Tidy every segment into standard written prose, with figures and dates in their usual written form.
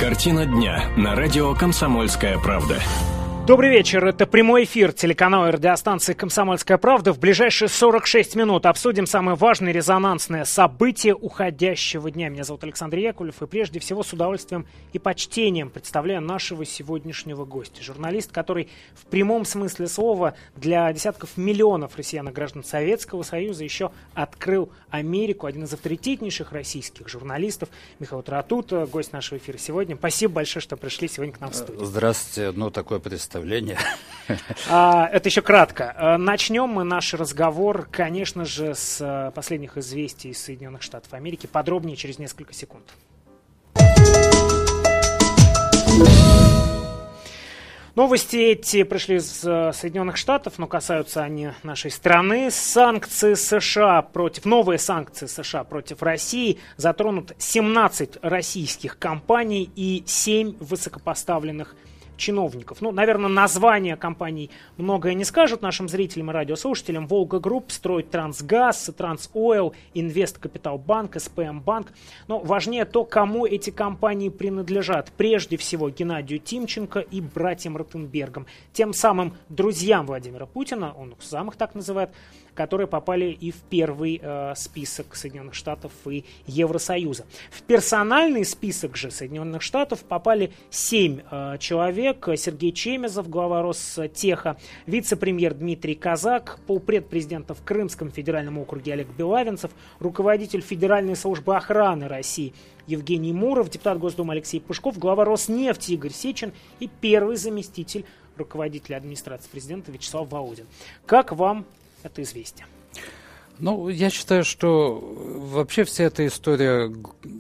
Картина дня на радио «Комсомольская правда». Добрый вечер, это прямой эфир телеканала и радиостанции «Комсомольская правда». В ближайшие 46 минут обсудим самые важные резонансные события уходящего дня. Меня зовут Александр Яковлев, и прежде всего с удовольствием и почтением представляю нашего сегодняшнего гостя. Журналист, который в прямом смысле слова для десятков миллионов россиян и граждан Советского Союза еще открыл Америку. Один из авторитетнейших российских журналистов Михаил Таратута, гость нашего эфира сегодня. Спасибо большое, что пришли сегодня к нам в студию. Здравствуйте, такое представление. Это еще кратко. Начнем мы наш разговор, конечно же, с последних известий из Соединенных Штатов Америки. Подробнее через несколько секунд. Новости эти пришли из Соединенных Штатов, но касаются они нашей страны. Новые санкции США против России затронут 17 российских компаний и 7 высокопоставленных чиновников. Наверное, названия компаний многое не скажут нашим зрителям и радиослушателям. «Волга Групп», «Стройтрансгаз», «Трансойл», «Инвесткапиталбанк», «СПМ-банк». Но важнее то, кому эти компании принадлежат. Прежде всего, Геннадию Тимченко и братьям Ротенбергам. Тем самым друзьям Владимира Путина, он их сам их так называет, которые попали и в первый список Соединенных Штатов и Евросоюза. В персональный список же Соединенных Штатов попали 7 человек. Сергей Чемезов, глава Ростеха, вице-премьер Дмитрий Казак, полпред президента в Крымском федеральном округе Олег Белавинцев, руководитель Федеральной службы охраны России Евгений Муров, депутат Госдумы Алексей Пушков, глава Роснефти Игорь Сечин и первый заместитель руководителя администрации президента Вячеслав Володин. Как вам это известие? Я считаю, что вообще вся эта история,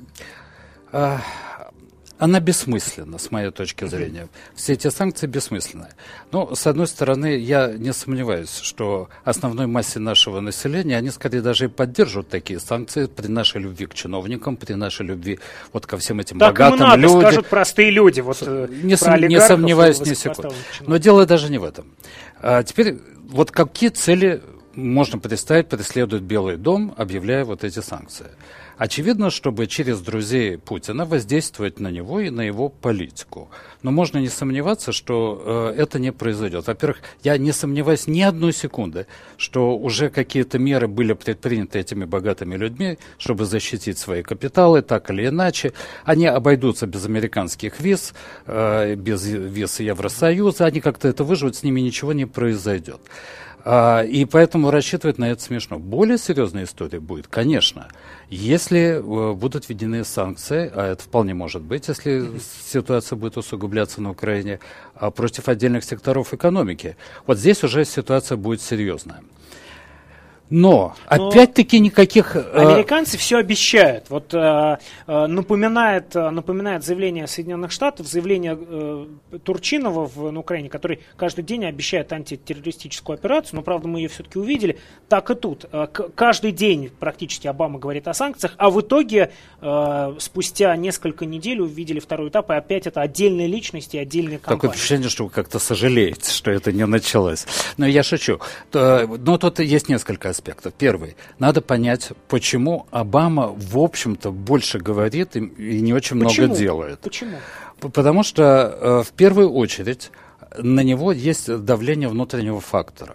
она бессмысленна, с моей точки зрения. Все эти санкции бессмысленны. Но, с одной стороны, я не сомневаюсь, что основной массе нашего населения, они скорее даже и поддержат такие санкции при нашей любви к чиновникам, при нашей любви ко всем этим так богатым людям. Так скажут простые люди. Не сомневаюсь ни секунды. Но дело даже не в этом. Теперь, какие цели можно представить, преследует Белый дом, объявляя эти санкции? Очевидно, чтобы через друзей Путина воздействовать на него и на его политику. Но можно не сомневаться, что это не произойдет. Во-первых, я не сомневаюсь ни одной секунды, что уже какие-то меры были предприняты этими богатыми людьми, чтобы защитить свои капиталы, так или иначе. Они обойдутся без американских виз, без виз Евросоюза. Они как-то это выживут, с ними ничего не произойдет. И поэтому рассчитывать на это смешно. Более серьезная история будет, конечно, если будут введены санкции, а это вполне может быть, если ситуация будет усугубляться на Украине, против отдельных секторов экономики. Здесь уже ситуация будет серьезная. Но опять-таки никаких... Американцы все обещают. Напоминает заявление Соединенных Штатов, заявление Турчинова на Украине, который каждый день обещает антитеррористическую операцию, но, правда, мы ее все-таки увидели. Так и тут. Каждый день практически Обама говорит о санкциях, а в итоге спустя несколько недель увидели второй этап, и опять это отдельные личности, отдельные компании. Такое впечатление, что вы как-то сожалеете, что это не началось. Но я шучу. Но тут есть несколько аспектов. Первый. Надо понять, почему Обама, в общем-то, больше говорит и не очень много делает. Почему? Потому что, в первую очередь, на него есть давление внутреннего фактора.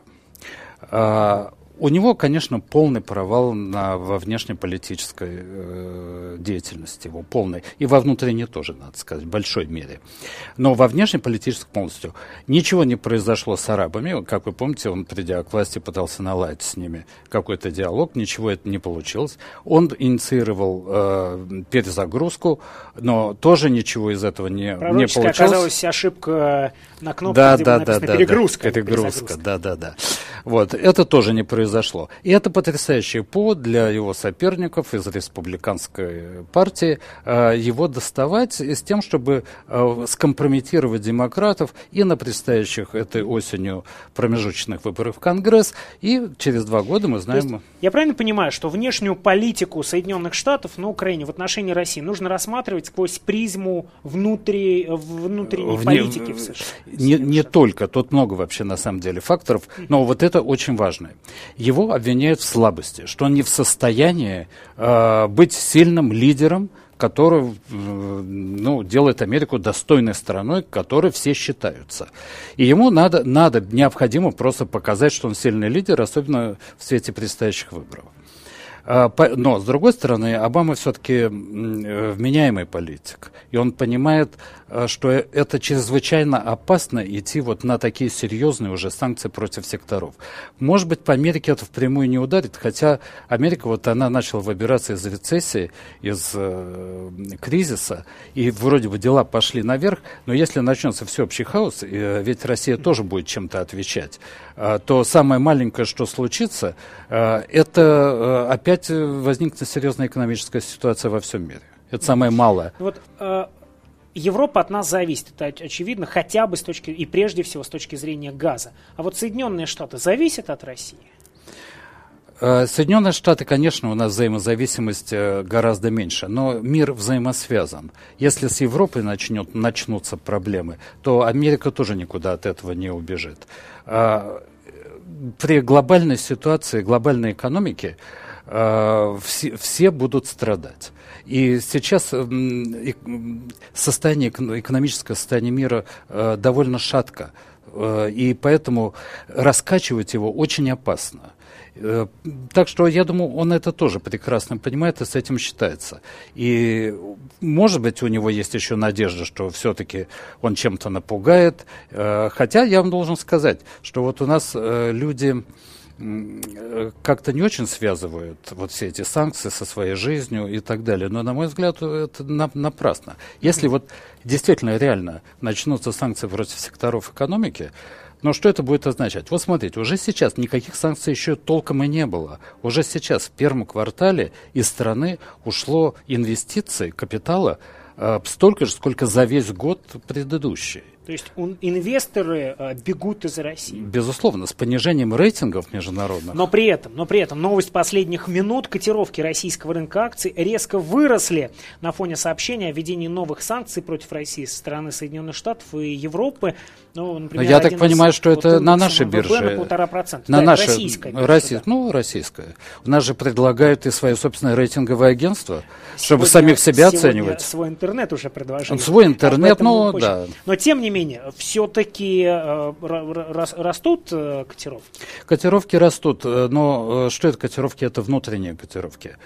У него, конечно, полный провал во внешнеполитической деятельности, его полный, и во внутренней тоже, надо сказать, в большой мере. Но во внешнеполитической полностью ничего не произошло с арабами. Как вы помните, он, придя к власти, пытался наладить с ними какой-то диалог, ничего это не получилось. Он инициировал перезагрузку, но тоже ничего из этого не получилось. Оказалась ошибка на кнопке, где было написано «перегрузка». Перегрузка, да. Это тоже не произошло. И это потрясающий повод для его соперников из республиканской партии его доставать с тем, чтобы скомпрометировать демократов и на предстоящих этой осенью промежуточных выборах в Конгресс. И через 2 года мы знаем... Я правильно понимаю, что внешнюю политику Соединенных Штатов на Украине в отношении России нужно рассматривать сквозь призму внутренней политики в США? Не только. Тут много вообще на самом деле факторов. Но это очень важно. Его обвиняют в слабости, что он не в состоянии быть сильным лидером, который делает Америку достойной страной, к которой все считаются. И ему необходимо просто показать, что он сильный лидер, особенно в свете предстоящих выборов. Но, с другой стороны, Обама все-таки вменяемый политик, и он понимает, что это чрезвычайно опасно идти вот на такие серьезные уже санкции против секторов. Может быть, по Америке это впрямую не ударит, хотя Америка, вот она начала выбираться из рецессии, из кризиса, и вроде бы дела пошли наверх, но если начнется всеобщий хаос, ведь Россия тоже будет чем-то отвечать, то самое маленькое, что случится, это опять возникнет серьезная экономическая ситуация во всем мире. Это самое малое. Вот Европа от нас зависит, это очевидно, хотя бы и прежде всего с точки зрения газа. А вот Соединенные Штаты зависят от России? Соединенные Штаты, конечно, у нас взаимозависимость гораздо меньше, но мир взаимосвязан. Если с Европой начнутся проблемы, то Америка тоже никуда от этого не убежит. При глобальной ситуации, глобальной экономике, все будут страдать. И сейчас экономическое состояние мира довольно шатко, и поэтому раскачивать его очень опасно. Так что, я думаю, он это тоже прекрасно понимает и с этим считается. И, может быть, у него есть еще надежда, что все-таки он чем-то напугает. Хотя я вам должен сказать, что вот у нас люди как-то не очень связывают вот все эти санкции со своей жизнью и так далее. Но, на мой взгляд, это напрасно. Если вот действительно реально начнутся санкции против секторов экономики, но что это будет означать? Вот смотрите, уже сейчас никаких санкций еще толком и не было. Уже сейчас в первом квартале из страны ушло инвестиций, капитала столько же, сколько за весь год предыдущий. То есть инвесторы бегут из России. Безусловно, с понижением рейтингов международных. Но при этом новость последних минут: котировки российского рынка акций резко выросли на фоне сообщения о введении новых санкций против России со стороны Соединенных Штатов и Европы. Ну, например, я так понимаю, что это на нашей бирже. На 1,5%. На нашей, российская биржа. Российская. У нас же предлагают и свое собственное рейтинговое агентство, чтобы самих себя оценивать. Свой интернет уже предложили. Свой интернет, да. Но тем не менее, все-таки растут котировки? Котировки растут, но что это котировки? Это внутренние котировки.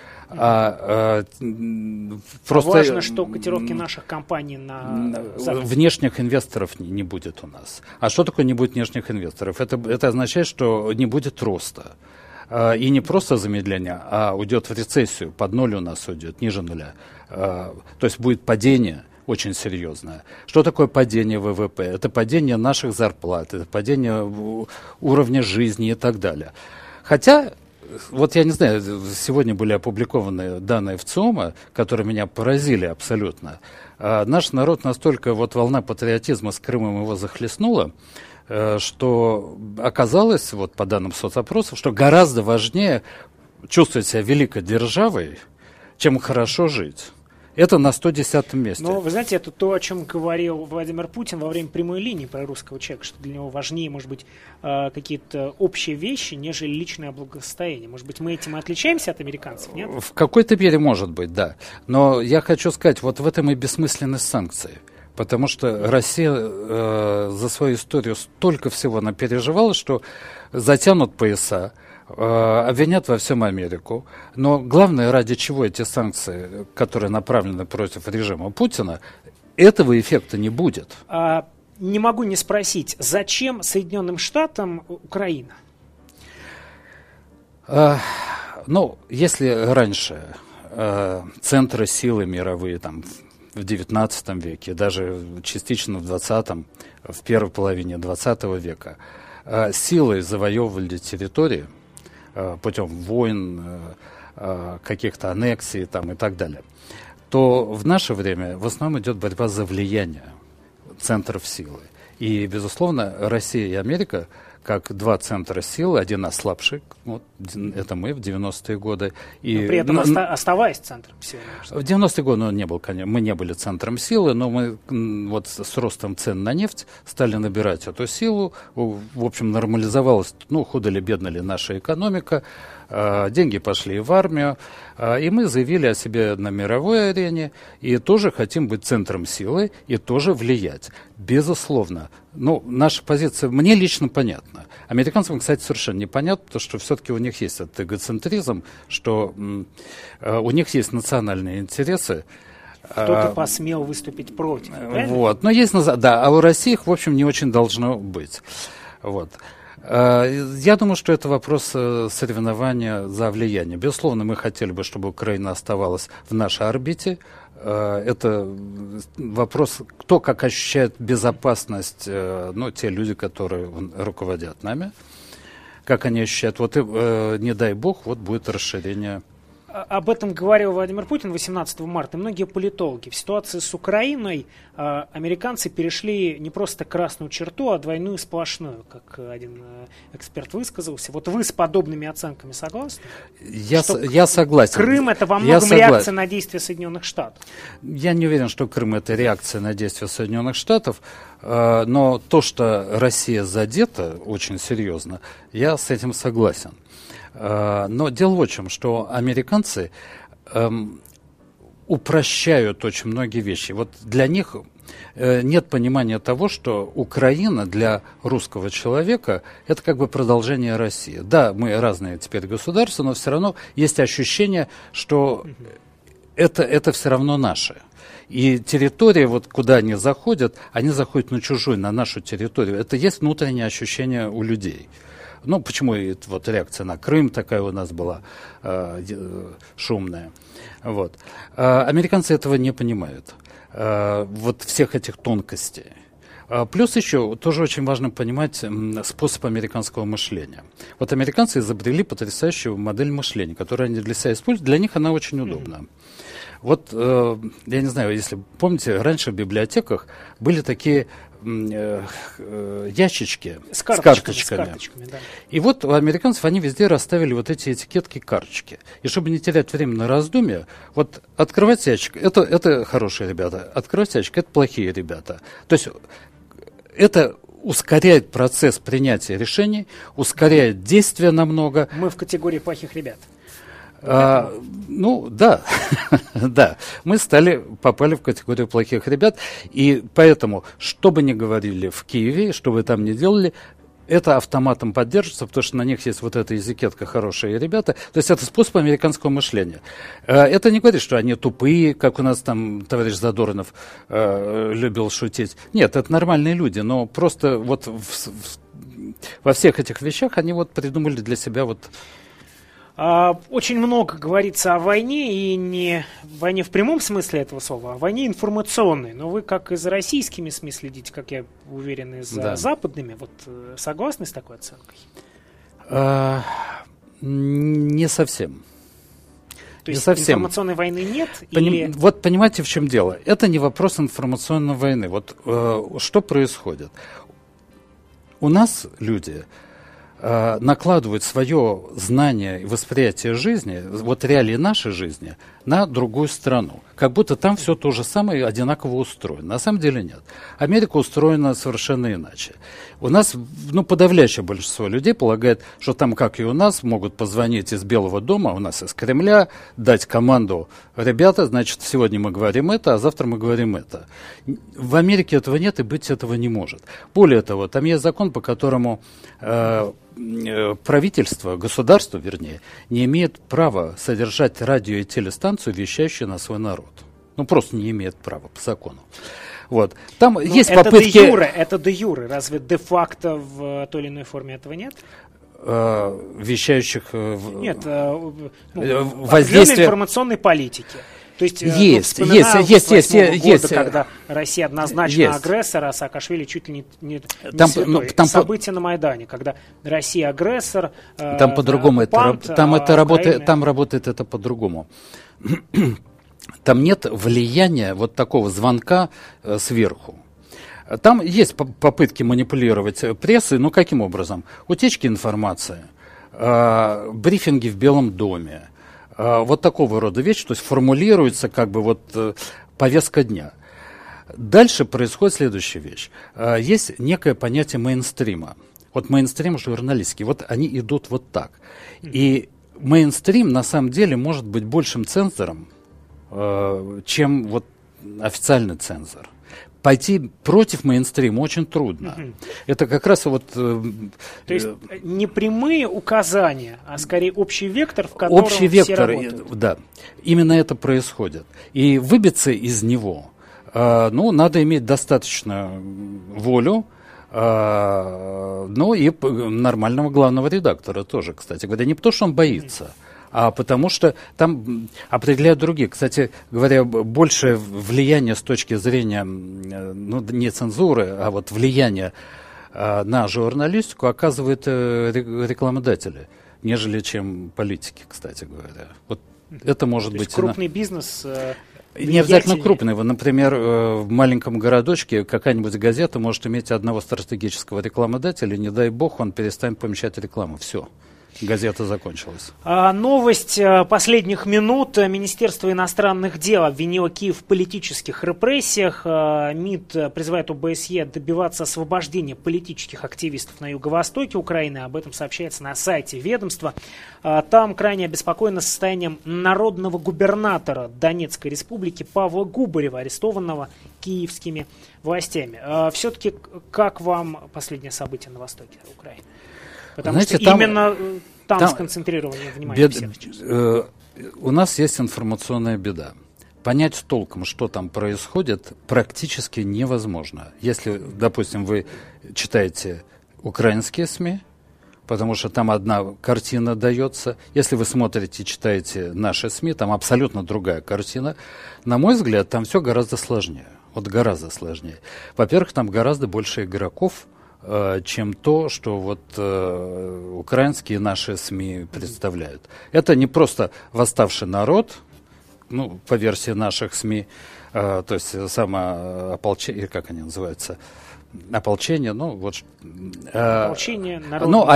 Просто важно, что котировки наших компаний на Западе. Внешних инвесторов не будет у нас. А что такое не будет внешних инвесторов? Это означает, что не будет роста. И не просто замедление, а уйдет в рецессию. Под ноль у нас уйдет, ниже нуля. То есть будет падение очень серьезное. Что такое падение ВВП? Это падение наших зарплат, это падение уровня жизни и так далее. Хотя, вот я не знаю, сегодня были опубликованы данные ВЦИОМа, которые меня поразили абсолютно. Наш народ настолько, волна патриотизма с Крымом его захлестнула, что оказалось, по данным соцопросов, что гораздо важнее чувствовать себя великой державой, чем хорошо жить. Это на 110-м месте. Но, вы знаете, это то, о чем говорил Владимир Путин во время прямой линии про русского человека, что для него важнее, может быть, какие-то общие вещи, нежели личное благосостояние. Может быть, мы этим и отличаемся от американцев, нет? В какой-то мере, может быть, да. Но я хочу сказать, в этом и бессмысленность санкций. Потому что Россия за свою историю столько всего она переживала, что затянут пояса, обвинят во всем Америку. Но главное, ради чего эти санкции, которые направлены против режима Путина, этого эффекта не будет. Не могу не спросить, зачем Соединенным Штатам Украина? Если раньше центры силы мировые в XIX веке, даже частично в XX, в первой половине XX века, силой завоевывали территории путем войн, каких-то аннексий и так далее, то в наше время в основном идет борьба за влияние центров силы. И, безусловно, Россия и Америка, как два центра силы, один ослабший, вот, это мы в 90-е годы. И, но при этом оставаясь центром силы. В 90-е годы он не был, конечно, мы не были центром силы, но мы вот с ростом цен на нефть стали набирать эту силу. В общем, нормализовалась, худо ли, бедно ли наша экономика. Деньги пошли в армию, и мы заявили о себе на мировой арене, и тоже хотим быть центром силы, и тоже влиять. Безусловно. Наша позиция мне лично понятна. Американцам, кстати, совершенно непонятно, потому что все-таки у них есть этот эгоцентризм, что у них есть национальные интересы. Кто-то посмел выступить против, правильно? Вот. Но есть, да, а у России их, в общем, не очень должно быть. Вот. Я думаю, что это вопрос соревнования за влияние. Безусловно, мы хотели бы, чтобы Украина оставалась в нашей орбите. Это вопрос, кто как ощущает безопасность, те люди, которые руководят нами, как они ощущают. Вот, не дай бог, вот будет расширение. Об этом говорил Владимир Путин 18 марта. И многие политологи. В ситуации с Украиной американцы перешли не просто красную черту, а двойную сплошную, как один эксперт высказался. Вот вы с подобными оценками согласны? Я согласен. Крым — это во многом реакция на действия Соединенных Штатов. Я не уверен, что Крым — это реакция на действия Соединенных Штатов, но то, что Россия задета очень серьезно, я с этим согласен. Но дело в чем, что американцы упрощают очень многие вещи. Вот для них нет понимания того, что Украина для русского человека – это как бы продолжение России. Да, мы разные теперь государства, но все равно есть ощущение, что это все равно наше. И территория, вот куда они заходят на чужую, на нашу территорию. Это есть внутреннее ощущение у людей. Почему вот реакция на Крым такая у нас была шумная. Вот. Американцы этого не понимают. Вот всех этих тонкостей. Плюс еще тоже очень важно понимать способ американского мышления. Вот американцы изобрели потрясающую модель мышления, которую они для себя используют. Для них она очень удобна. Вот, я не знаю, если помните, раньше в библиотеках были такие ящички с карточками. Да. И вот у американцев они везде расставили вот эти этикетки карточки. И чтобы не терять время на раздумья, вот открывать ящик, это хорошие ребята, открывать ящик, это плохие ребята. То есть это ускоряет процесс принятия решений, ускоряет действия намного. Мы в категории плохих ребят. Да, да, мы попали в категорию плохих ребят, и поэтому, что бы ни говорили в Киеве, что вы там ни делали, это автоматом поддерживается, потому что на них есть вот эта этикетка «хорошие ребята». То есть это способ американского мышления. Это не говорит, что они тупые, как у нас там товарищ Задорнов любил шутить. Нет, это нормальные люди, но просто вот во всех этих вещах они вот придумали для себя вот... Очень много говорится о войне, и не войне в прямом смысле этого слова, а войне информационной. Но вы, как и за российскими СМИ следите, как я уверен, и за западными, вот согласны с такой оценкой? Не совсем. То есть информационной войны нет? Или... Вот понимаете, в чем дело? Это не вопрос информационной войны. Вот что происходит? У нас люди... накладывают свое знание и восприятие жизни, вот реалии нашей жизни, на другую страну. Как будто там все то же самое и одинаково устроено. На самом деле нет. Америка устроена совершенно иначе. У нас, подавляющее большинство людей полагает, что там, как и у нас, могут позвонить из Белого дома, у нас из Кремля, дать команду: ребята, значит, сегодня мы говорим это, а завтра мы говорим это. В Америке этого нет и быть этого не может. Более того, там есть закон, по которому правительство, государство, вернее, не имеет права содержать радио- и телестанцию, вещающую на свой народ. Просто не имеет права по закону. Вот. Там есть попытки... Это де юре. Разве де-факто в той или иной форме этого нет? Вещающих... Нет, воздействия информационной политики. То есть, есть, когда Россия однозначно агрессор, а Саакашвили чуть ли не события на Майдане, когда Россия агрессор, там по-другому там работает это по-другому. Там нет влияния вот такого звонка сверху. Там есть попытки манипулировать прессой, но каким образом? Утечки информации, брифинги в Белом доме, вот такого рода вещи, то есть формулируется как бы вот повестка дня. Дальше происходит следующая вещь. Есть некое понятие мейнстрима. Вот мейнстрим журналистский, вот они идут вот так. И мейнстрим на самом деле может быть большим цензором, чем вот официальный цензор. Пойти против мейнстрима очень трудно. Это как раз вот... То есть не прямые указания, а скорее общий вектор, в котором общий вектор, все работают. Да. Именно это происходит. И выбиться из него, надо иметь достаточно волю, и нормального главного редактора тоже, кстати говоря. Не потому, что он боится, а потому что там определяют другие. Кстати говоря, большее влияние с точки зрения, не цензуры, а вот влияние на журналистику оказывают рекламодатели, нежели чем политики, кстати говоря. Вот это может быть... крупный бизнес... Не обязательно крупный. Например, в маленьком городочке какая-нибудь газета может иметь одного стратегического рекламодателя, не дай бог, он перестанет помещать рекламу. Все. Газета закончилась. Новость последних минут. Министерство иностранных дел обвинило Киев в политических репрессиях. МИД призывает ОБСЕ добиваться освобождения политических активистов на юго-востоке Украины. Об этом сообщается на сайте ведомства. Там крайне обеспокоено состоянием народного губернатора Донецкой республики Павла Губарева, арестованного киевскими властями. Все-таки как вам последнее событие на востоке Украины? Потому что именно там сконцентрировано внимание всех сейчас. У нас есть информационная беда. Понять толком, что там происходит, практически невозможно. Если, допустим, вы читаете украинские СМИ, потому что там одна картина дается. Если вы смотрите и читаете наши СМИ, там абсолютно другая картина. На мой взгляд, там все гораздо сложнее. Вот гораздо сложнее. Во-первых, там гораздо больше игроков, чем то, что вот украинские наши СМИ представляют. Это не просто восставший народ, по версии наших СМИ, то есть самоополчение, как они называются, ополчение, ополчение,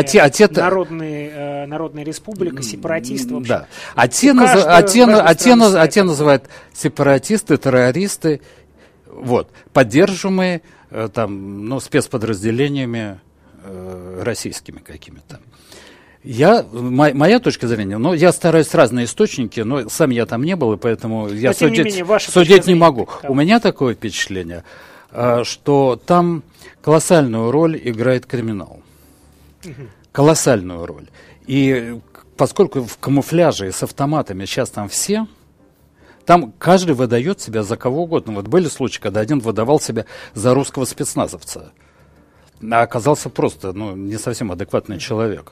Народная республика, сепаратисты. Да. А те называют сепаратисты, террористы, поддерживаемые спецподразделениями российскими какими-то. Моя точка зрения, я стараюсь разные источники, но сам я там не был, и поэтому я судить не могу. Да. У меня такое впечатление, что там колоссальную роль играет криминал. Колоссальную роль. И поскольку в камуфляже и с автоматами сейчас там все, там каждый выдает себя за кого угодно. Вот были случаи, когда один выдавал себя за русского спецназовца, а оказался просто не совсем адекватный человек.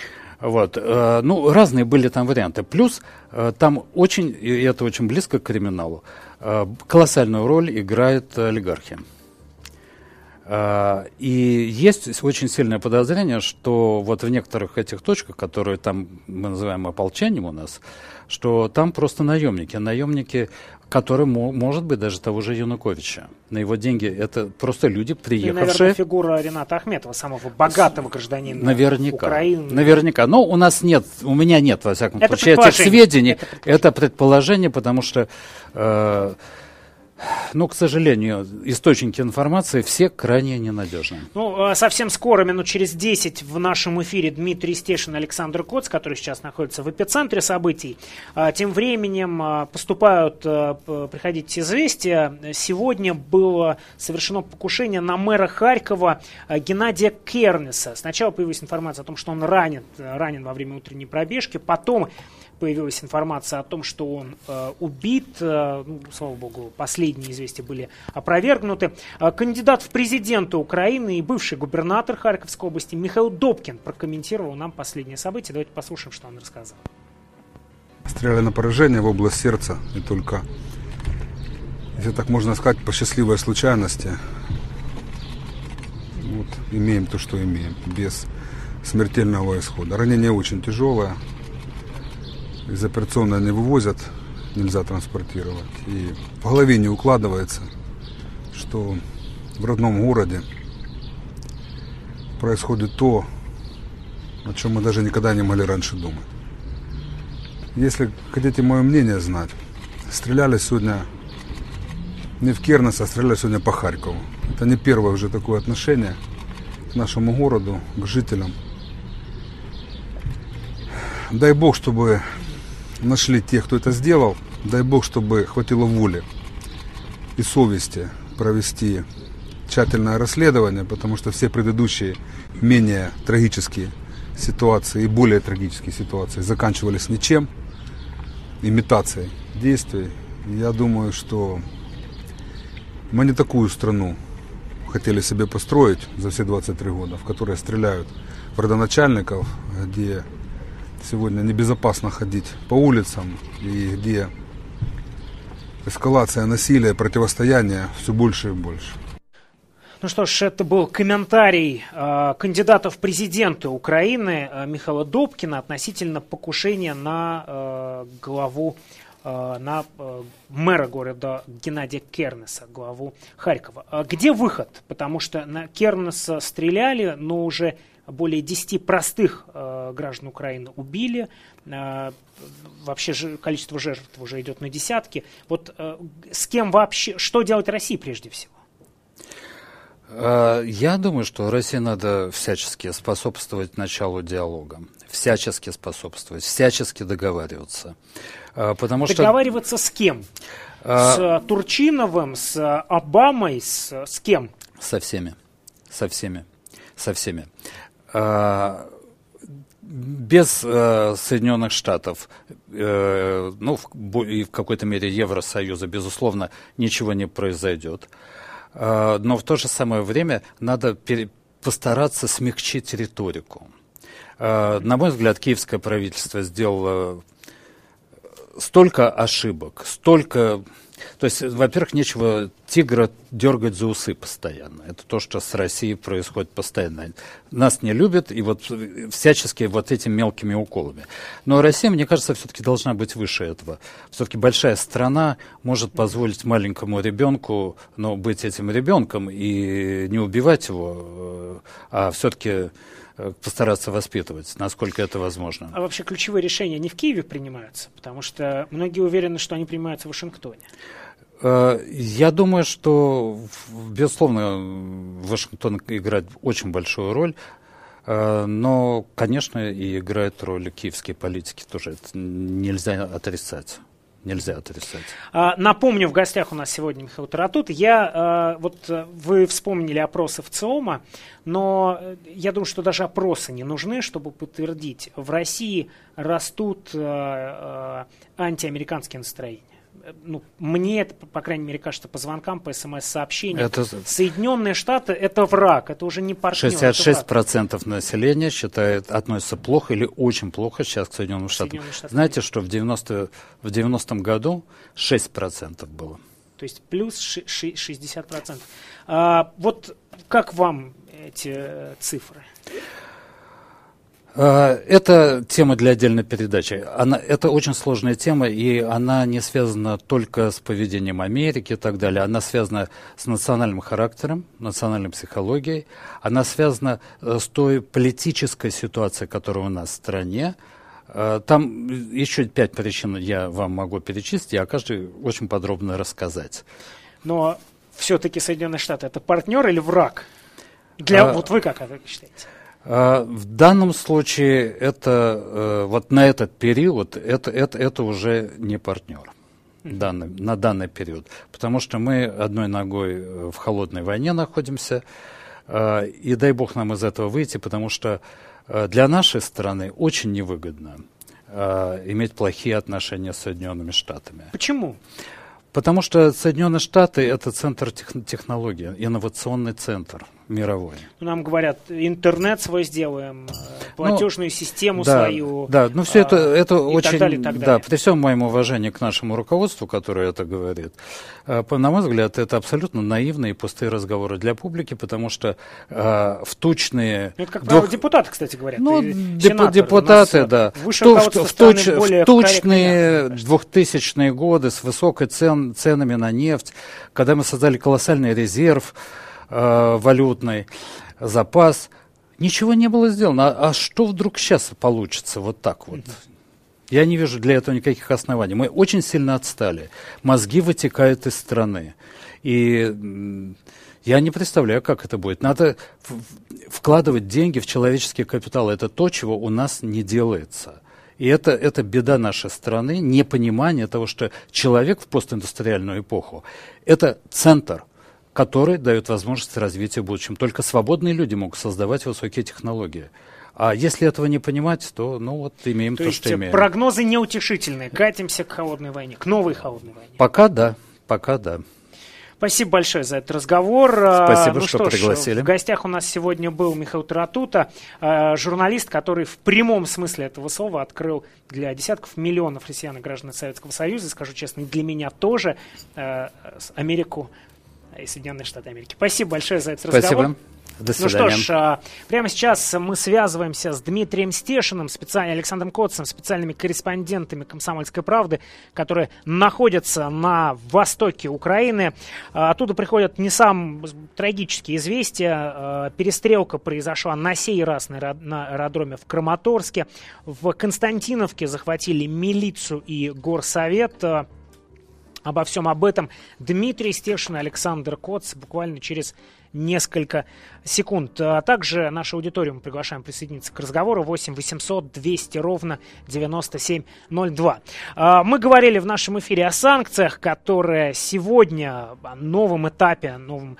Разные были там варианты. Плюс там и это очень близко к криминалу, колоссальную роль играют олигархи. И есть очень сильное подозрение, что вот в некоторых этих точках, которые там мы называем ополчением у нас, что там просто наемники, которые, может быть, даже того же Януковича. На его деньги это просто люди, приехавшие... И, наверное, фигура Рената Ахметова, самого богатого гражданина Украины. Наверняка. Но у меня нет, во всяком случае, этих сведений. Это предположение, потому что... к сожалению, источники информации все крайне ненадежны. Совсем скоро, минут через 10, в нашем эфире Дмитрий Стешин и Александр Коц, который сейчас находится в эпицентре событий. Тем временем поступают, приходить известия. Сегодня было совершено покушение на мэра Харькова Геннадия Кернеса. Сначала появилась информация о том, что он ранен во время утренней пробежки. Потом появилась информация о том, что он убит. Слава богу, последние известия были опровергнуты. Кандидат в президенты Украины и бывший губернатор Харьковской области Михаил Добкин прокомментировал нам последние события. Давайте послушаем, что он рассказал. Стреляли на поражение в область сердца. И только, если так можно сказать, по счастливой случайности имеем то, что имеем, без смертельного исхода. Ранение очень тяжелое. Из операционной не вывозят, нельзя транспортировать. И в голове не укладывается, что в родном городе происходит то, о чем мы даже никогда не могли раньше думать. Если хотите мое мнение знать, стреляли сегодня не в Кернес, а стреляли сегодня по Харькову. Это не первое уже такое отношение к нашему городу, к жителям. Дай Бог, чтобы нашли тех, кто это сделал. Дай Бог, чтобы хватило воли и совести провести тщательное расследование, потому что все предыдущие менее трагические ситуации и более трагические ситуации заканчивались ничем, имитацией действий. Я думаю, что мы не такую страну хотели себе построить за все 23 года, в которой стреляют в родоначальников, где сегодня небезопасно ходить по улицам и где эскалация насилия, противостояния все больше и больше. Ну что ж, это был комментарий кандидата в президенты Украины Михаила Добкина относительно покушения на главу, на мэра города Геннадия Кернеса, главу Харькова. Где выход? Потому что на Кернеса стреляли, но уже более 10 простых граждан Украины убили. Вообще количество жертв уже идет на десятки. Вот с кем вообще, что делать России прежде всего? Я думаю, что России надо всячески способствовать началу диалога. Всячески способствовать, всячески договариваться. Потому договариваться с кем? С Турчиновым, с Обамой, с кем? Со всеми. Со всеми. Со всеми. Без Соединенных Штатов, ну, и в какой-то мере Евросоюза, безусловно, ничего не произойдет. Но в то же самое время надо постараться смягчить риторику. На мой взгляд, киевское правительство сделало столько ошибок, столько... То есть, во-первых, нечего тигра дергать за усы постоянно. Это то, что с Россией происходит постоянно. Нас не любят, и вот всячески вот этими мелкими уколами. Но Россия, мне кажется, все-таки должна быть выше этого. Все-таки большая страна может позволить маленькому ребенку, ну, быть этим ребенком и не убивать его, а все-таки постараться воспитывать, насколько это возможно. А вообще ключевые решения не в Киеве принимаются? Потому что многие уверены, что они принимаются в Вашингтоне. Я думаю, что, безусловно, Вашингтон играет очень большую роль, но, конечно, и играет роль киевские политики тоже. Это нельзя отрицать. Нельзя отрицать. Напомню, в гостях у нас сегодня Михаил Таратут. Вот вы вспомнили опросы ВЦИОМа, но я думаю, что даже опросы не нужны, чтобы подтвердить. В России растут антиамериканские настроения. Ну, мне это, по крайней мере, кажется, по звонкам, по СМС-сообщениям. Соединенные Штаты – это враг, это уже не партнер. 66% населения относится плохо или очень плохо сейчас к Соединенным Штатам. Знаете, что в 90-м году 6% было. То есть плюс 60%. Вот как вам эти цифры? Это тема для отдельной передачи. Это очень сложная тема, и она не связана только с поведением Америки и так далее. Она связана с национальным характером, национальной психологией. Она связана с той политической ситуацией, которая у нас в стране. Там еще 5 причин я вам могу перечислить, а каждый очень подробно рассказать. Но все-таки Соединенные Штаты – это партнер или враг? Вот вы как это считаете? В данном случае это вот на этот период это уже не партнер на данный период, потому что мы одной ногой в холодной войне находимся, и дай бог нам из этого выйти, потому что для нашей страны очень невыгодно иметь плохие отношения с Соединенными Штатами. Почему? Потому что Соединенные Штаты – это центр технологий, инновационный центр мировой. Нам говорят, интернет свой сделаем, платежную систему свою. Да, но все это очень… Так далее, так далее. Да, при всем моем уважении к нашему руководству, которое это говорит, на мой взгляд, это абсолютно наивные и пустые разговоры для публики, потому что в тучные… Это как правило депутаты, кстати, говорят. Ну, депутаты, да. В тучные 2000-е годы с высокой ценами на нефть, когда мы создали колоссальный резерв, валютный запас. Ничего не было сделано. А что вдруг сейчас получится вот так вот? Я не вижу для этого никаких оснований. Мы очень сильно отстали. Мозги вытекают из страны. И я не представляю, как это будет. Надо вкладывать деньги в человеческий капитал. Это то, чего у нас не делается. И это беда нашей страны, непонимание того, что человек в постиндустриальную эпоху – это центр, который дает возможность развития в будущем. Только свободные люди могут создавать высокие технологии. А если этого не понимать, то имеем то, что имеем. Прогнозы неутешительные. Катимся к холодной войне, к новой холодной войне. Пока да. Спасибо большое за этот разговор. Спасибо, что пригласили. В гостях у нас сегодня был Михаил Тарatuta, журналист, который в прямом смысле этого слова открыл для десятков миллионов россиян и граждан Советского Союза, скажу честно, и для меня тоже, Америку и Соединенные Штаты Америки. Спасибо большое за этот разговор. До свидания. Ну что ж, прямо сейчас мы связываемся с Дмитрием Стешиным, Александром Котцем, специальными корреспондентами «Комсомольской правды», которые находятся на востоке Украины. Оттуда приходят не самые трагические известия. Перестрелка произошла на сей раз на аэродроме в Краматорске. В Константиновке захватили милицию и горсовет. Обо всем об этом Дмитрий Стешин и Александр Котц буквально через несколько секунд. А также нашу аудиторию мы приглашаем присоединиться к разговору 8 800 200 ровно 9702. Мы говорили в нашем эфире о санкциях, которые сегодня, о новом этапе,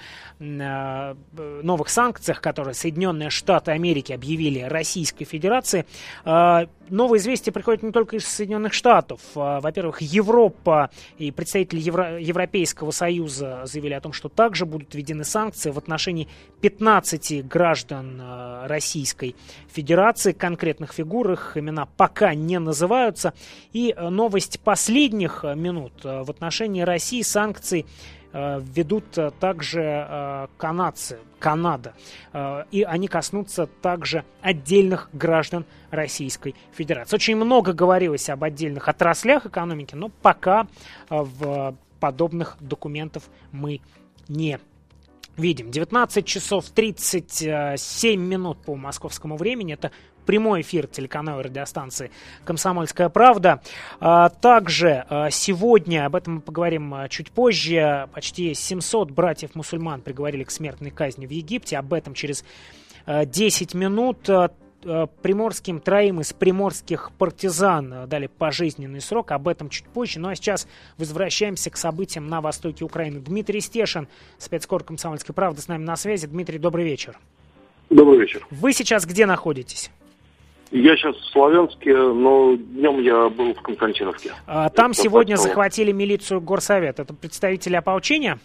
новых санкциях, которые Соединенные Штаты Америки объявили Российской Федерации. Новые известия приходят не только из Соединенных Штатов. Во-первых, Европа и представители Европейского Союза заявили о том, что также будут введены санкции в отношении 15 граждан Российской Федерации. Конкретных фигур, их имена пока не называются. И новость последних минут: в отношении России санкции введут также Канада. И они коснутся также отдельных граждан Российской Федерации. Очень много говорилось об отдельных отраслях экономики, но пока в подобных документов мы не видим. 19 часов 37 минут по московскому времени. Это прямой эфир телеканала и радиостанции «Комсомольская правда». Также сегодня, об этом мы поговорим чуть позже, почти 700 братьев-мусульман приговорили к смертной казни в Египте. Об этом через 10 минут. Приморским троим из приморских партизан дали пожизненный срок. Об этом чуть позже. Ну а сейчас возвращаемся к событиям на востоке Украины. Дмитрий Стешин, спецкор «Комсомольской правды», с нами на связи. Дмитрий, добрый вечер. Добрый вечер. Вы сейчас где находитесь? Я сейчас в Славянске, но днем я был в Константиновке. Там сегодня захватили милицию горсовет. Это представители ополчения?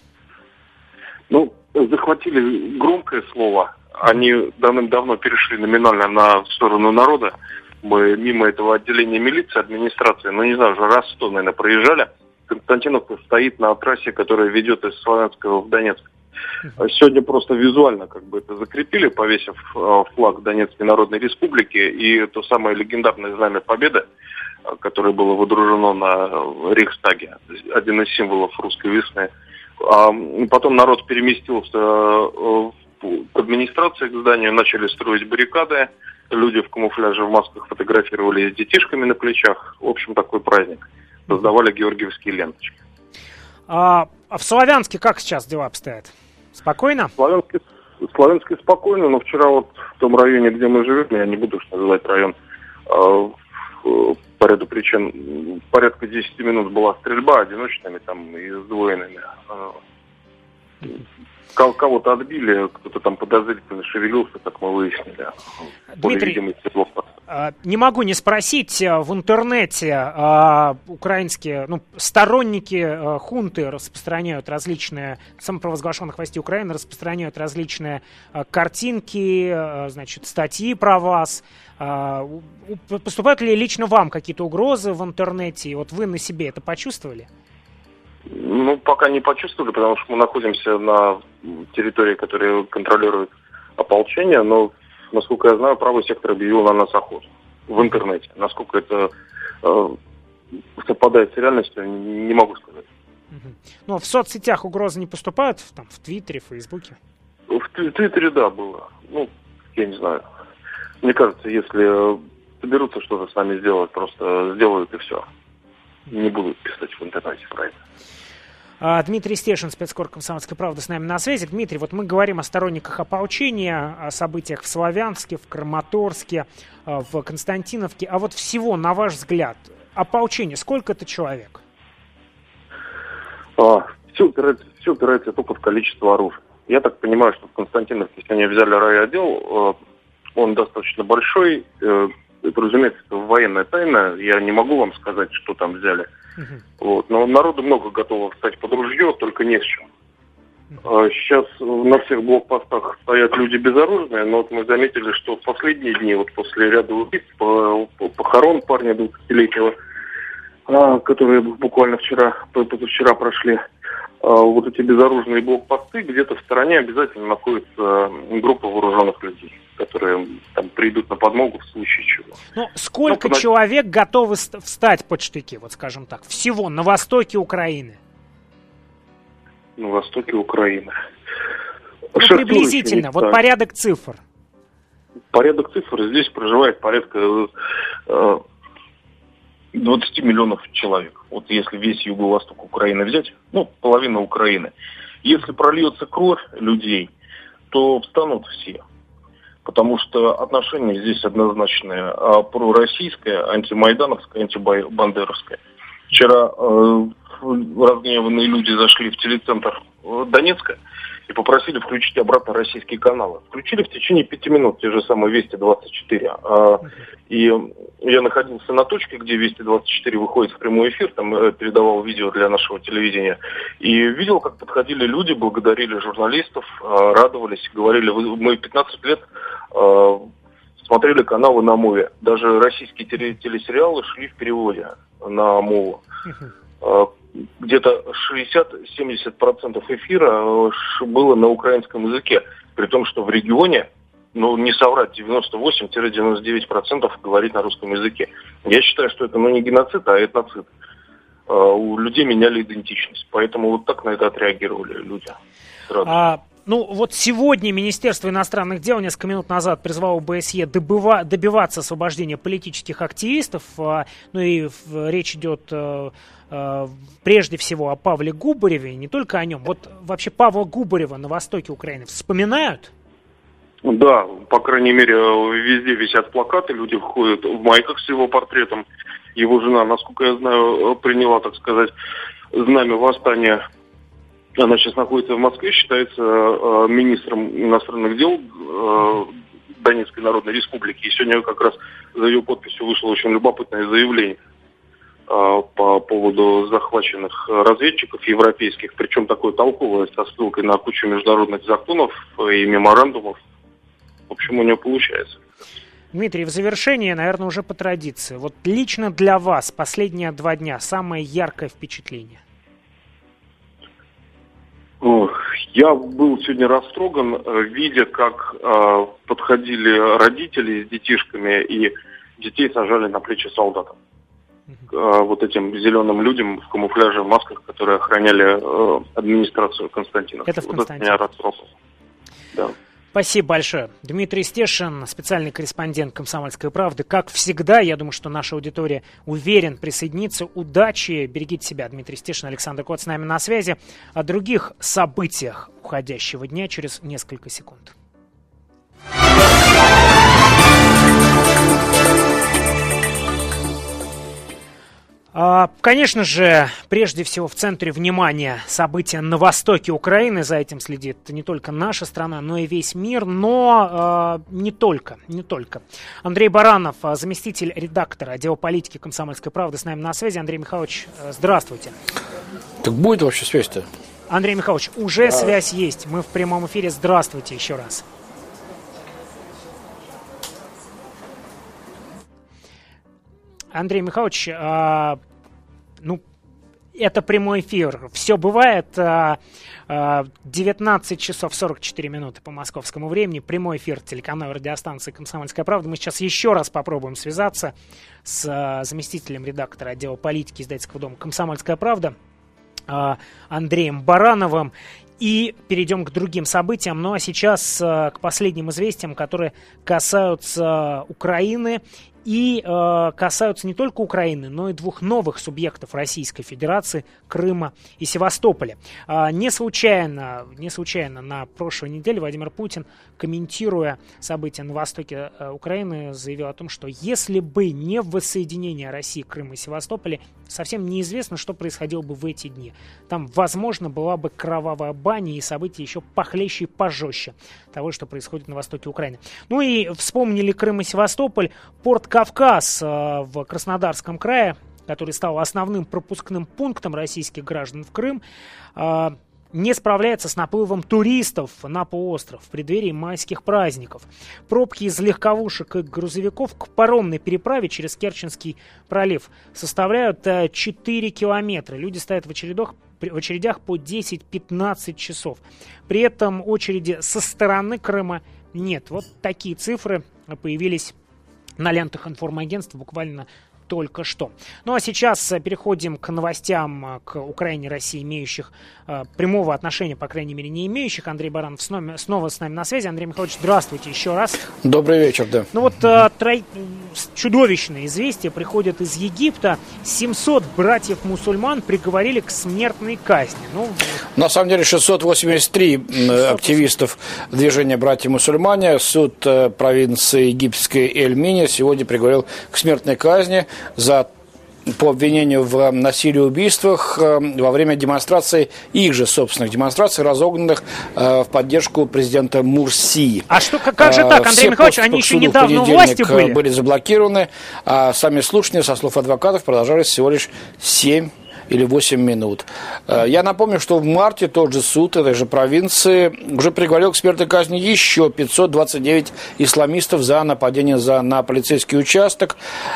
Захватили громкое слово. Они давным-давно перешли номинально на сторону народа. Мы мимо этого отделения милиции, администрации, не знаю, уже раз 100, наверное, проезжали. Константиновка стоит на трассе, которая ведет из Славянского в Донецк. Сегодня просто визуально это закрепили, повесив флаг Донецкой Народной Республики и то самое легендарное знамя Победы, которое было водружено на Рейхстаге, один из символов русской весны. Потом народ переместился к администрации, к зданию, начали строить баррикады. Люди в камуфляже, в масках фотографировали с детишками на плечах. В общем, такой праздник. Создавали георгиевские ленточки. А в Славянске как сейчас дела обстоят? Спокойно? Славянске спокойно, но вчера в том районе, где мы живем, я не буду называть район, по ряду причин, порядка 10 минут была стрельба одиночными и сдвоенными. Кого-то отбили, кто-то там подозрительно шевелился, как мы выяснили. Дмитрий, не могу не спросить, в интернете украинские сторонники хунты распространяют различные, самопровозглашенных властей Украины распространяют различные картинки, статьи про вас. Поступают ли лично вам какие-то угрозы в интернете? И вы на себе это почувствовали? Пока не почувствовали, потому что мы находимся на территории, которая контролирует ополчение, но, насколько я знаю, правый сектор объявил на нас охоту в интернете. Насколько это совпадает с реальностью, не могу сказать. В соцсетях угрозы не поступают? В Твиттере, в Фейсбуке? Твиттере, да, было. Ну, я не знаю. Мне кажется, если соберутся что-то с нами сделать, просто сделают и все. Не будут писать в интернете про это. Дмитрий Стешин, спецкор «Комсомольской правды» с нами на связи. Дмитрий, вот мы говорим о сторонниках ополчения, о событиях в Славянске, в Краматорске, в Константиновке. А вот всего, на ваш взгляд, ополчение, сколько это человек? Все упирается только в количество оружия. Я так понимаю, что в Константиновке, если они взяли райотдел, он достаточно большой. Это, разумеется, это военная тайна. Я не могу вам сказать, что там взяли. Вот. Но народу много готово встать под ружье, только не с чем. Сейчас на всех блокпостах стоят люди безоружные, но вот мы заметили, что в последние дни, вот после ряда убийств, похорон парня 20-летнего, которые буквально позавчера прошли, вот эти безоружные блокпосты, где-то в стороне обязательно находится группа вооруженных людей, которые там придут на подмогу в случае чего. Ну, сколько человек готовы встать под штыки, вот скажем так, всего на востоке Украины? На востоке Украины. Ну, приблизительно, вот порядок цифр. Порядок цифр, здесь проживает порядка 20 миллионов человек. Вот если весь юго-восток Украины взять, ну, половина Украины. Если прольется кровь людей, то встанут все. Потому что отношение здесь однозначное. Пророссийское, антимайдановское, антибандеровское. Вчера разгневанные люди зашли в телецентр Донецка и попросили включить обратно российские каналы. Включили в течение 5 минут те же самые Вести-24. И я находился на точке, где Вести-24 выходит в прямой эфир, там передавал видео для нашего телевидения. И видел, как подходили люди, благодарили журналистов, радовались, говорили, мы 15 лет смотрели каналы на мове. Даже российские телесериалы шли в переводе на мову. Где-то 60-70% эфира было на украинском языке, при том, что в регионе, ну, не соврать, 98-99% говорит на русском языке. Я считаю, что это, ну, не геноцид, а этноцид. У людей меняли идентичность, поэтому вот так на это отреагировали люди. Ну, вот сегодня Министерство иностранных дел несколько минут назад призвало ОБСЕ добиваться освобождения политических активистов. Ну и речь идет прежде всего о Павле Губареве, не только о нем. Вот вообще Павла Губарева на востоке Украины вспоминают? Да, по крайней мере, везде висят плакаты, люди ходят в майках с его портретом. Его жена, насколько я знаю, приняла, так сказать, знамя восстания. Она сейчас находится в Москве, считается министром иностранных дел Донецкой Народной Республики. И сегодня как раз за ее подписью вышло очень любопытное заявление по поводу захваченных разведчиков европейских, причем такое толковое, со ссылкой на кучу международных законов и меморандумов. В общем, у нее получается. Дмитрий, в завершение, наверное, уже по традиции. Вот лично для вас последние 2 дня самое яркое впечатление? Я был сегодня растроган, видя, как подходили родители с детишками и детей сажали на плечи солдатам. Вот этим зеленым людям в камуфляже, в масках, которые охраняли администрацию Константиновки. Это в Константиновке. Вот это меня растрогало. Да. Спасибо большое. Дмитрий Стешин, специальный корреспондент «Комсомольской правды». Как всегда, я думаю, что наша аудитория, уверен, присоединится. Удачи, берегите себя. Дмитрий Стешин, Александр Кот с нами на связи. О других событиях уходящего дня через несколько секунд. Конечно же, прежде всего в центре внимания события на востоке Украины. За этим следит не только наша страна, но и весь мир. Но не только. Андрей Баранов, заместитель редактора отдела политики «Комсомольской правды», с нами на связи. Андрей Михайлович, здравствуйте. Так будет вообще связь-то? Андрей Михайлович, уже связь есть. Мы в прямом эфире. Здравствуйте еще раз. Андрей Михайлович, это прямой эфир. Все бывает. 19 часов 44 минуты по московскому времени. Прямой эфир телеканала радиостанции «Комсомольская правда». Мы сейчас еще раз попробуем связаться с заместителем редактора отдела политики издательского дома «Комсомольская правда» Андреем Барановым. И перейдем к другим событиям. Ну а сейчас к последним известиям, которые касаются Украины. И касаются не только Украины, но и двух новых субъектов Российской Федерации – Крыма и Севастополя. Не случайно на прошлой неделе Владимир Путин, комментируя события на востоке Украины, заявил о том, что если бы не воссоединение России, Крыма и Севастополя, совсем неизвестно, что происходило бы в эти дни. Там, возможно, была бы кровавая баня и события еще похлеще и пожестче того, что происходит на востоке Украины. Ну и вспомнили Крым и Севастополь, порт Кавказ в Краснодарском крае, который стал основным пропускным пунктом российских граждан в Крым, не справляется с наплывом туристов на полуостров в преддверии майских праздников. Пробки из легковушек и грузовиков к паромной переправе через Керченский пролив составляют 4 километра. Люди стоят в очередях по 10-15 часов. При этом очереди со стороны Крыма нет. Вот такие цифры появились на лентах информагентства буквально только что. Ну а сейчас переходим к новостям к Украине, России, имеющих прямого отношения, по крайней мере, не имеющих. Андрей Баранов снова с нами на связи. Андрей Михайлович, здравствуйте еще раз. Добрый вечер, да. Ну вот чудовищное известие приходит из Египта. 700 братьев-мусульман приговорили к смертной казни. Ну, на самом деле 683 активистов движения «Братья-мусульмане». Суд провинции египетской Эль-Мини сегодня приговорил к смертной казни по обвинению в насилии и убийствах во время демонстраций, их же собственных демонстраций, разогнанных в поддержку президента Мурсии. А что, как же так, Андрей Михайлович, они еще недавно у власти были заблокированы, а сами слушания, со слов адвокатов, продолжались всего лишь 7 или 8 минут. Я напомню, что в марте тот же суд этой же провинции уже приговорил к смертной казни еще 529 исламистов за нападение на полицейский участок.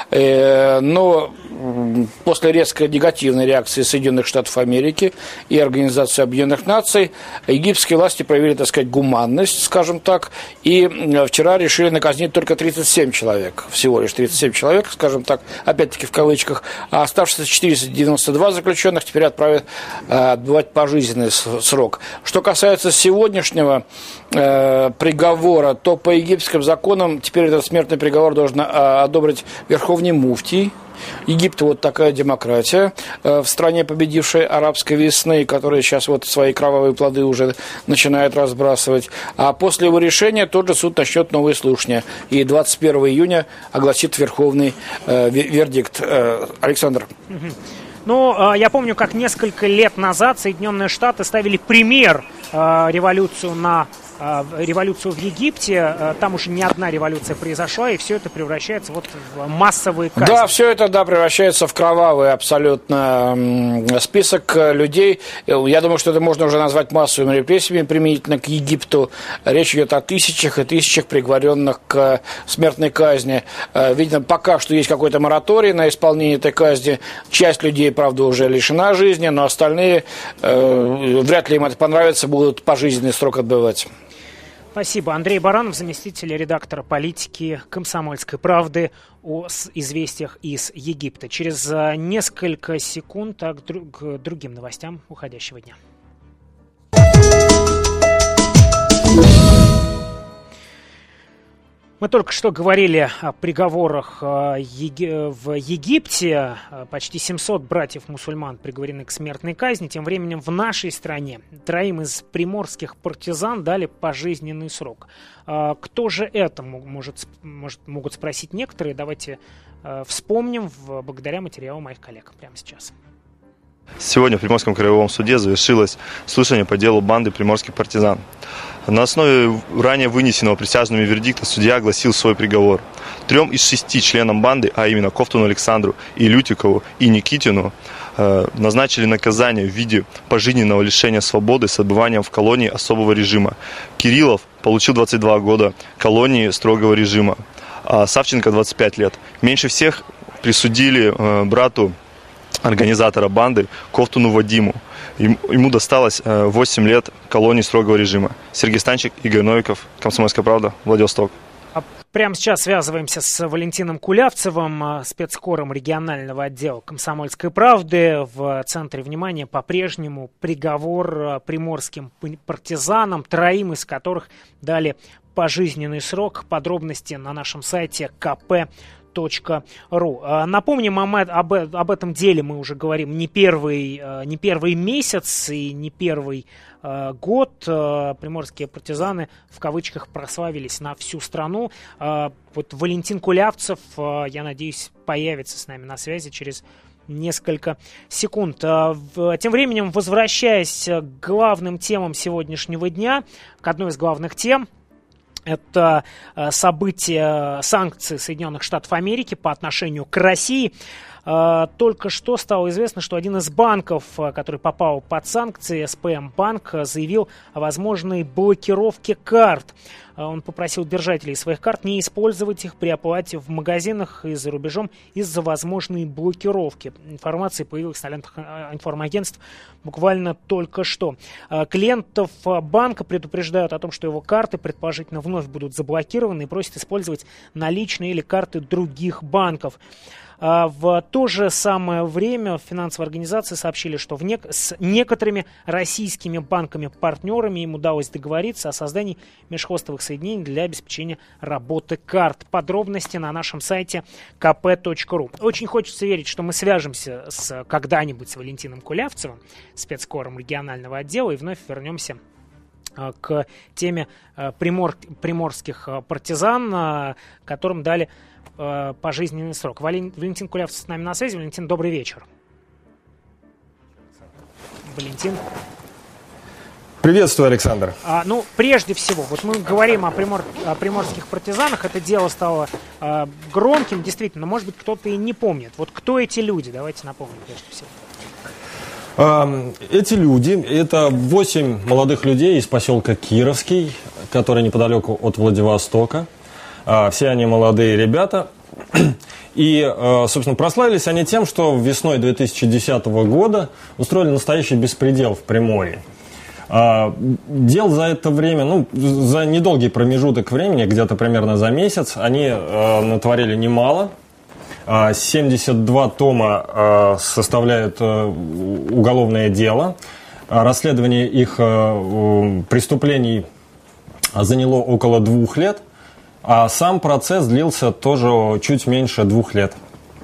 Но после резкой негативной реакции Соединенных Штатов Америки и Организации Объединенных Наций египетские власти проявили, так сказать, гуманность, скажем так, и вчера решили наказнить только 37 человек, всего лишь 37 человек, скажем так, опять-таки в кавычках, а оставшиеся 492 заключенных теперь отправят отбывать пожизненный срок. Что касается сегодняшнего приговора, то по египетским законам теперь этот смертный приговор должен одобрить Верховный муфтий Египта. Вот такая демократия в стране, победившей арабской весны, которая сейчас вот свои кровавые плоды уже начинает разбрасывать. А после его решения тот же суд начнет новые слушания. И 21 июня огласит Верховный вердикт. Александр. Ну, я помню, как несколько лет назад Соединенные Штаты ставили пример революцию в Египте. Там уже не одна революция произошла, и все это превращается вот в массовые казни. Да, все это, превращается в кровавый абсолютно список людей. Я думаю, что это можно уже назвать массовыми репрессиями применительно к Египту. Речь идет о тысячах и тысячах приговоренных к смертной казни. Видно, пока что есть какой-то мораторий на исполнение этой казни. Часть людей, правда, уже лишена жизни, но остальные, вряд ли им это понравится, будут пожизненный срок отбывать. Спасибо. Андрей Баранов, заместитель редактора политики «Комсомольской правды», о известиях из Египта. Через несколько секунд к другим новостям уходящего дня. Мы только что говорили о приговорах в Египте. Почти 700 братьев-мусульман приговорены к смертной казни. Тем временем в нашей стране 3 из приморских партизан дали пожизненный срок. Кто же это, могут спросить некоторые. Давайте вспомним благодаря материалу моих коллег прямо сейчас. Сегодня в Приморском краевом суде завершилось слушание по делу банды приморских партизан. На основе ранее вынесенного присяжными вердикта судья огласил свой приговор. 3 из 6 членам банды, а именно Ковтуну Александру, и Лютикову, и Никитину, назначили наказание в виде пожизненного лишения свободы с отбыванием в колонии особого режима. Кириллов получил 22 года колонии строгого режима, а Савченко 25 лет. Меньше всех присудили брату организатора банды Ковтуну Вадиму. Ему досталось 8 лет колонии строгого режима. Сергей Станчик, Игорь Новиков, «Комсомольская правда», Владивосток. Прямо сейчас связываемся с Валентином Кулявцевым, спецкором регионального отдела «Комсомольской правды». В центре внимания по-прежнему приговор приморским партизанам, 3 из которых дали пожизненный срок. Подробности на нашем сайте kp.ru. Напомним, об этом деле мы уже говорим не первый месяц и не первый год. Приморские партизаны в кавычках прославились на всю страну. Вот Валентин Кулявцев, я надеюсь, появится с нами на связи через несколько секунд. Тем временем, возвращаясь к главным темам сегодняшнего дня, к одной из главных тем, это события санкций Соединенных Штатов Америки по отношению к России. Только что стало известно, что один из банков, который попал под санкции, СПМ-банк, заявил о возможной блокировке карт. Он попросил держателей своих карт не использовать их при оплате в магазинах и за рубежом из-за возможной блокировки. Информация появилась на лентах информагентств буквально только что. Клиентов банка предупреждают о том, что его карты предположительно вновь будут заблокированы и просят использовать наличные или карты других банков. В то же самое время финансовые организации сообщили, что с некоторыми российскими банками-партнерами им удалось договориться о создании межхостовых соединений для обеспечения работы карт. Подробности на нашем сайте kp.ru. Очень хочется верить, что мы свяжемся когда-нибудь с Валентином Кулявцевым, спецкором регионального отдела, и вновь вернемся к теме приморских партизан, которым дали пожизненный срок. Валентин Кулявцев с нами на связи. Валентин, добрый вечер. Валентин. Приветствую, Александр. Прежде всего, вот мы говорим о приморских партизанах. Это дело стало громким, действительно. Может быть, кто-то и не помнит. Вот кто эти люди? Давайте напомним прежде всего. Эти люди, это 8 молодых людей из поселка Кировский, который неподалеку от Владивостока. Все они молодые ребята. И, собственно, прославились они тем, что весной 2010 года устроили настоящий беспредел в Приморье. Дел за это время, за недолгий промежуток времени, где-то примерно за месяц, они натворили немало. 72 тома составляют уголовное дело. Расследование их преступлений заняло около 2 лет. А сам процесс длился тоже чуть меньше 2 лет.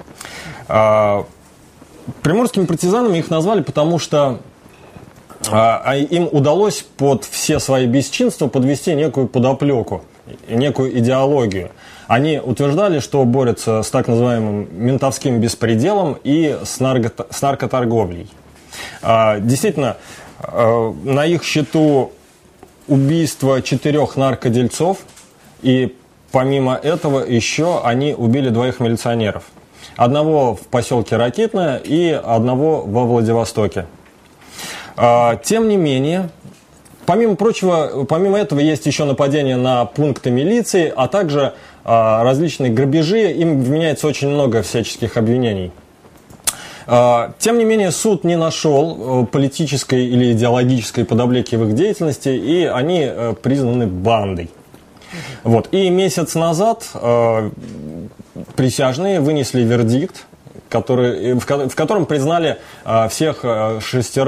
Приморскими партизанами их назвали, потому что им удалось под все свои бесчинства подвести некую подоплеку, некую идеологию. Они утверждали, что борются с так называемым ментовским беспределом и с наркоторговлей. Действительно, на их счету убийство 4 наркодельцов, и помимо этого еще они убили 2 милиционеров. Одного в поселке Ракитное и одного во Владивостоке. Тем не менее, помимо этого есть еще нападения на пункты милиции, а также различные грабежи. Им вменяется очень много всяческих обвинений. Тем не менее, суд не нашел политической или идеологической подоплеки в их деятельности, и они признаны бандой. И месяц назад присяжные вынесли вердикт, в котором признали всех 6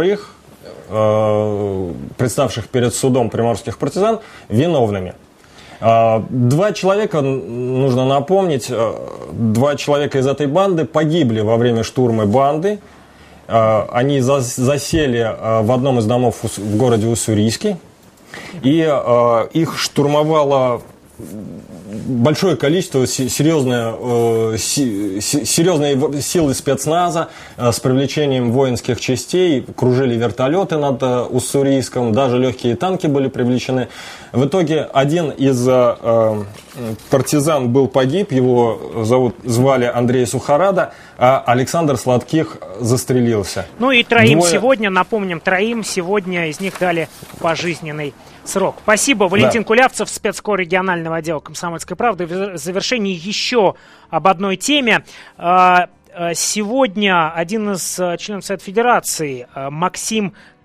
представших перед судом приморских партизан виновными. 2 человека, нужно напомнить, 2 человека из этой банды погибли во время штурма банды. Они засели в одном из домов в городе Уссурийске. И их штурмовало большое количество серьезные силы спецназа с привлечением воинских частей. Кружили вертолеты над Уссурийском, даже легкие танки были привлечены. В итоге один из партизан был погиб, его звали Андрей Сухарада, а Александр Сладких застрелился. И 3 сегодня, напомним, 3 сегодня из них дали пожизненный срок. Спасибо. Валентин Кулявцев, спецкор регионального отдела «Комсомольской правды». В завершении еще об одной теме. Сегодня один из членов Совета Федерации, Максим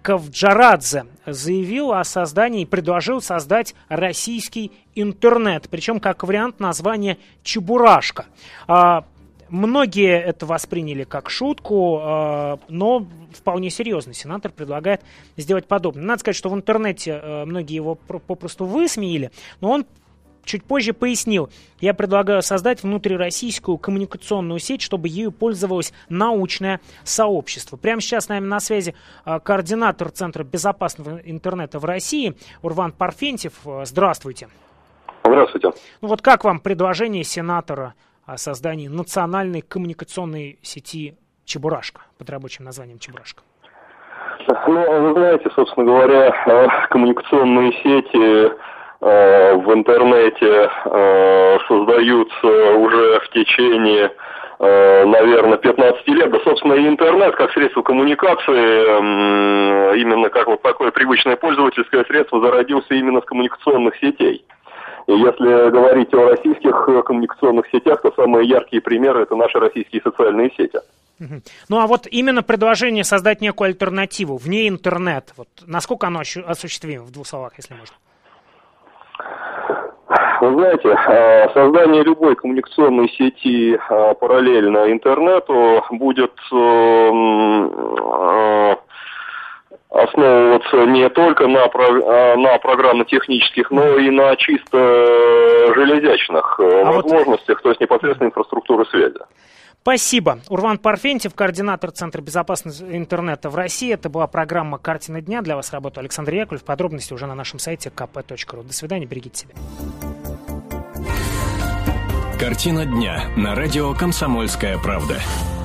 Кавджарадзе заявил о создании и предложил создать российский интернет, причем как вариант названия «Чебурашка». Многие это восприняли как шутку, но вполне серьезно. Сенатор предлагает сделать подобное. Надо сказать, что в интернете многие его попросту высмеяли, но он чуть позже пояснил: я предлагаю создать внутрироссийскую коммуникационную сеть, чтобы ею пользовалось научное сообщество. Прямо сейчас с нами на связи координатор Центра безопасного интернета в России Урван Парфентьев. Здравствуйте. Здравствуйте. Ну вот как вам предложение сенатора о создании национальной коммуникационной сети «Чебурашка», под рабочим названием «Чебурашка»? Ну, вы знаете, собственно говоря, коммуникационные сети в интернете создаются уже в течение, наверное, 15 лет. Да, собственно, и интернет как средство коммуникации, именно как вот такое привычное пользовательское средство, зародился именно с коммуникационных сетей. И если говорить о российских коммуникационных сетях, то самые яркие примеры – это наши российские социальные сети. Ну а вот именно предложение создать некую альтернативу вне интернета, вот насколько оно осуществимо, в двух словах, если можно? Вы знаете, создание любой коммуникационной сети параллельно интернету будет основываться не только на программно-технических, но и на чисто железячных возможностях, то есть непосредственно инфраструктуры связи. Спасибо. Урван Парфентьев, координатор Центра безопасности интернета в России. Это была программа «Картина дня». Для вас работал Александр Яковлев. Подробности уже на нашем сайте kp.ru. До свидания, берегите себя. «Картина дня» на радио «Комсомольская правда».